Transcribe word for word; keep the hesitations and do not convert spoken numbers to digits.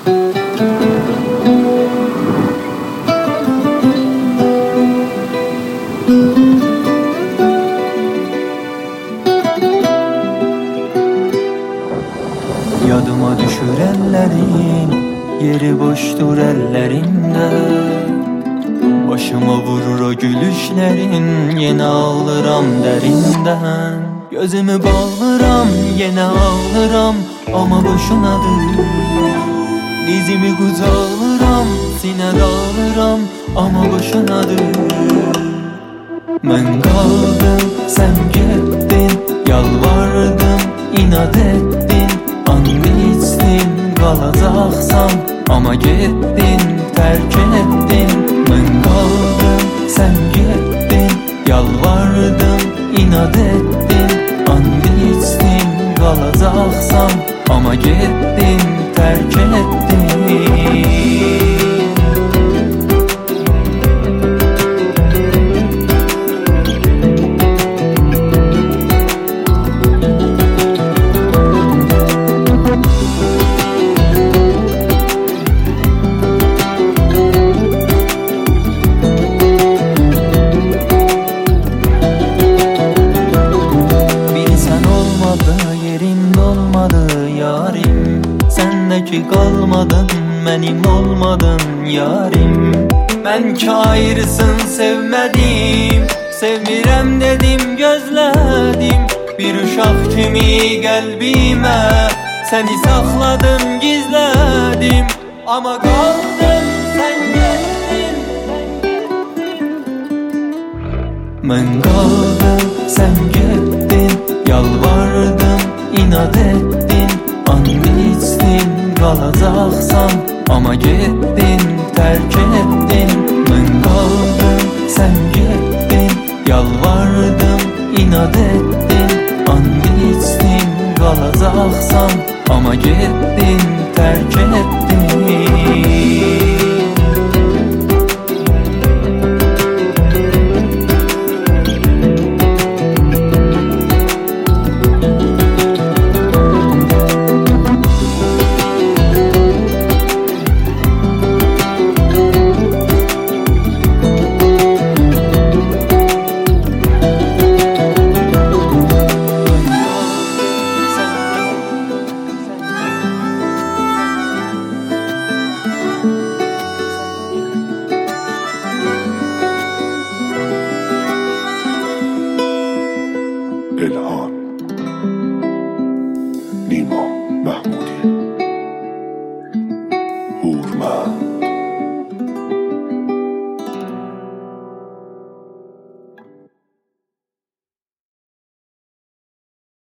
Yadıma düşür ellerin, yeri boştur ellerinde. Başıma vurur o gülüşlerin, yine ağlıram derinden. Gözümü bağlıram, yine ağlıram, ama boşunadır. Dizimi kucağlıram, sine dağlıram, ama boşunadır. Ben kaldım, sen gittin, yalvardım, inat ettin, and içtin, kalacaksan, ama gittin, terk ettin. Ben kaldım, sen gittin, yalvardım, inat ettin, and içtin, kalacaksan, ama gittin, terk ettin. Sendeki kalmadın, benim olmadın yarim. Ben ki ayrısın sevmedim, sevmirem dedim gözledim. Bir uşak kimi kalbime seni sakladım gizledim. Ama kaldın sen gittin. Ben kaldım sen gittin, yalvardım inat ettin, and içtin, kalacaksan, ama gittin, terk ettin. Ben kaldım, sen gittin, yalvardım, inat ettin, and içtin, kalacaksan, ama gittin, terk ettin. الهام نیما محمودی هورمن